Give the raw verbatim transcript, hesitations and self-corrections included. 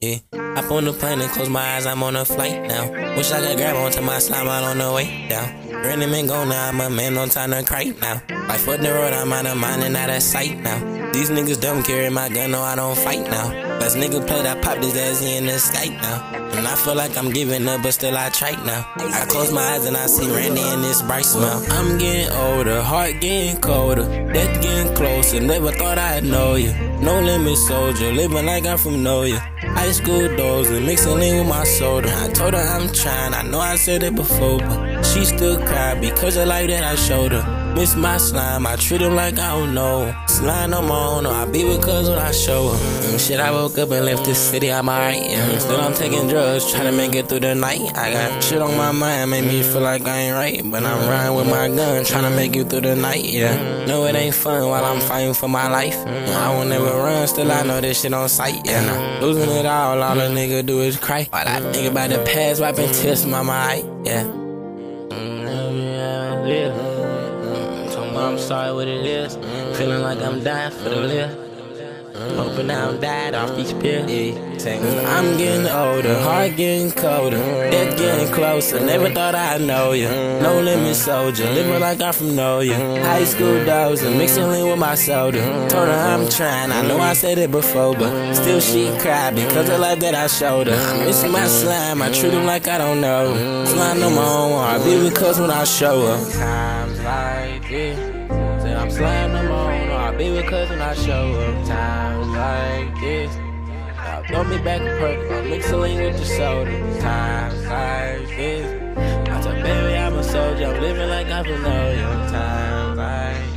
Yeah, hop on the plane and close my eyes, I'm on a flight now. Wish I could grab onto my slime out on the way down. Random and go now, I'm a man, no time to cry now. Life on the road, I'm out of mind and out of sight now. These niggas don't carry my gun, no, I don't fight now. Last nigga played, I popped his ass, he in the sky now. And I feel like I'm giving up, but still I try now. I close my eyes and I see Randy in this bright smile. I'm getting older, heart getting colder, death getting closer, never thought I'd know you. No limit soldier, living like I'm from Noya. High school dozing, mixing lean with my soda. I told her I'm trying, I know I said it before, but she still cried because of life that I showed her. Miss my slime, I treat him like I don't know. Slime on my own, or I be with cuz when I show her. Mm, shit, I woke up and left this city, I'm alright, yeah. Still I'm taking drugs, trying to make it through the night. I got shit on my mind, make me feel like I ain't right. But I'm riding with my gun, trying to make it through the night, yeah. No, it ain't fun while I'm fighting for my life. I won't never run, still I know this shit on sight, yeah. Nah, losing it all, all a nigga do is cry. While I think about the past, wiping tears from my mind, yeah. Mm, yeah, yeah. I'm sorry what it is. Feeling like I'm dying for the live. Hoping I don't die off these pills. Yeah. I'm getting older, heart getting colder, death getting closer. Never thought I'd know you. No limit soldier, living like I'm from Noya. High school dozing, mixing lean with my soda. Told her I'm trying, I know I said it before, but still she cried because of life that I showed her. I'm missing my slime, I treat him like I don't know. Slime on my own, I be with cuz when I show her. Times like this. I'm sliding them on, or I be with cuz when I show up. Times like this, now throw me back a perk, I'm mixing lean with the soda. Times like this, I tell baby I'm a soldier, I'm living like I'm from Noya. Times like